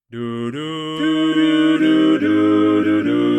Do do do do do do do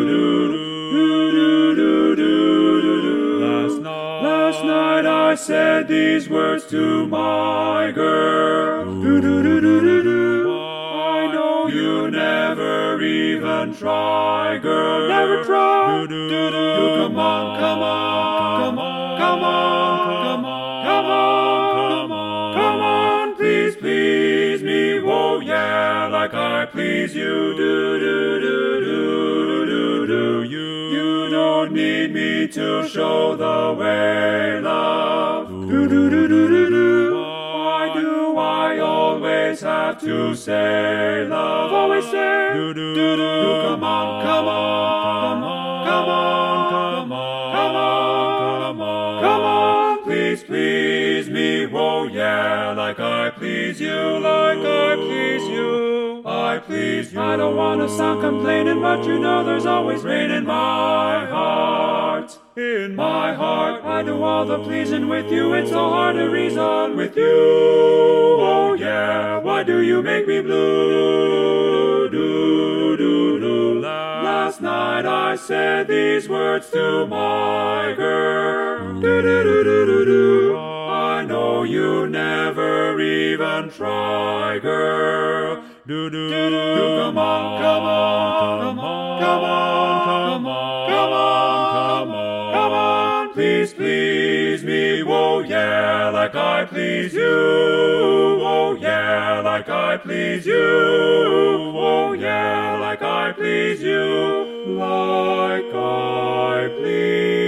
do do do do. Last night I said these words to my girl. Do do do do do do. I know you never even try, girl. Never try. Do do do do. Come on, come on, come on, come on, come on, come on, come on, come on. Please, please me, whoa, yeah, like I please you. Do do do do do do. You don't need me to show the way, love. Do do do do do do. Why do I always have to say, love? Always say, do do do do. Come on, come on, come on, come on, come on, come on, come on, come on. Please, please me, whoa, yeah, like I please you, like I please you. I please you. I don't wanna sound complaining, but you know there's always rain in my heart. In my heart, I do all the pleasing with you. It's so hard to reason with you. Oh yeah, why do you make me blue? Do do do. Last night I said these words to my girl. Do do do do do do. I know you never even try, girl. Do do do do. Come on, come on, come on, come on, come on, come on, come on, come on. Please, please me, whoa, yeah, like I please you. Oh yeah, like I please you. Oh yeah, like I please you. Like I please